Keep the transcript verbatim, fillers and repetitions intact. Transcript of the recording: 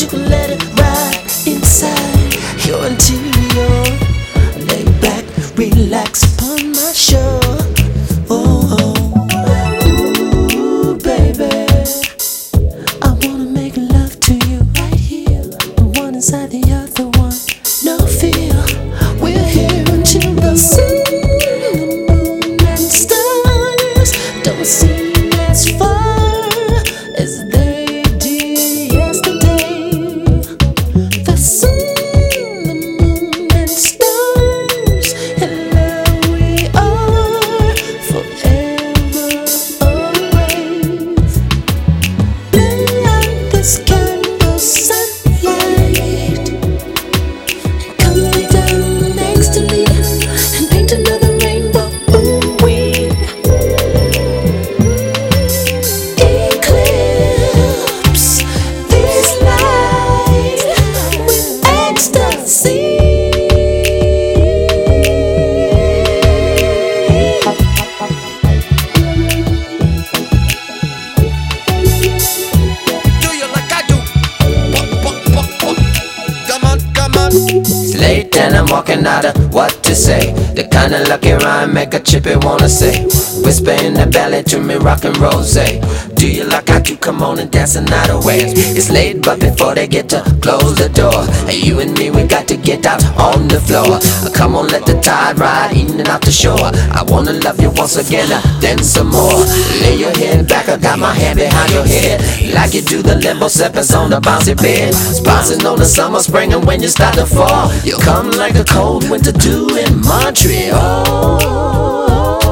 can let it ride inside your interior. Lay back, relax upon my shore. Oh, ooh, baby, I wanna make love to you right here, one inside the other one. No fear, we're here until the sun, the moon and stars don't seem as far as they did yesterday. The sun, the moon and stars, and love we are forever always. Lay out this candle sunlight, come lay down next to me and paint another rainbow. Ooh, we eclipse this night with ecstasy. Do you like I do? What, what, what, what? Come on, come on. It's late and I'm walking out of what to say. The kind of lucky rhyme make a chippy wanna say. Whisper in the belly to me, rockin' rose. Do you like I do? Come on and dance the night away. It's late, but before they get to close the door, hey, you and me, we got to get out on the floor. Come on, let the tide ride in and out the shore. I wanna love you once again, uh, then some more. Lay your head back, I got my hand behind your head, like you do the limbo steppers on the bouncy bed. Bouncing on the summer, spring, and when you start to fall, you come like a cold winter dew in Montreal.